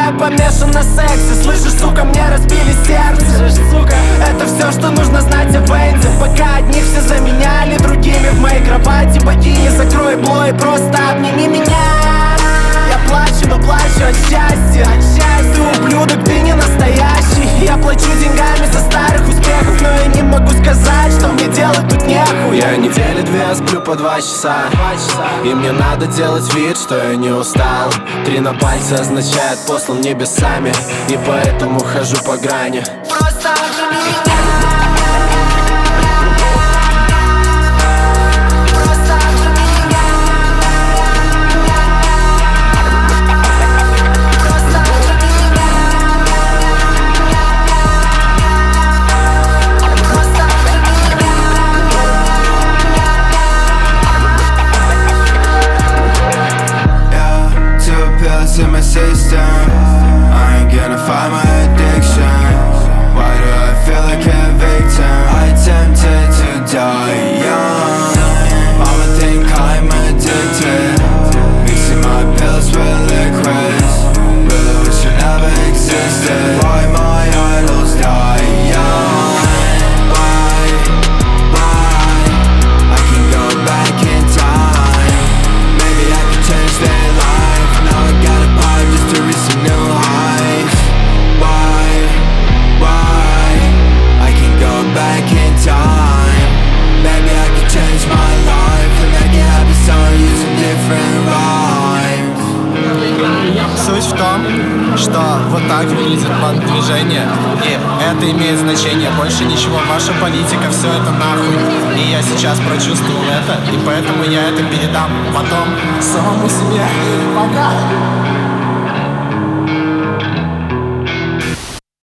я помешан на сексе. Слышишь, сука, мне разбили сердце. Это все, что нужно знать о Венде. Пока одних все заменяли другими в моей кровати. Богиня, закрой блой, просто обними меня. Я плачу, но плачу от счастья. Ты ублюдок, ты не настоящий. Я плачу деньгами за старых успехов, но я не могу сказать, что мне делать тут нехуй. Я недели две сплю по 2 часа, и мне надо делать вид, что я не устал. 3 на пальце означает послан небесами, и поэтому хожу по грани. Просто обними меня. In my system, I ain't gonna fight my addiction. Why do I feel like a victim? I tempted to die young. Mama think I'm addicted, mixing my pills with liquids. Really wish you never existed. Why my idols die young? Why? I can go back in time. Maybe I can change their life. Now I gotta buy just to reach some new highs. Why? I can go back in time. Maybe I can change my life and make it happen, start using different rhymes. Суть в том, что вот так выглядит банд-движение, и это имеет значение, больше ничего. Ваша политика, все это нахуй. И я сейчас прочувствовал это, и поэтому я это передам потом самому себе. Пока!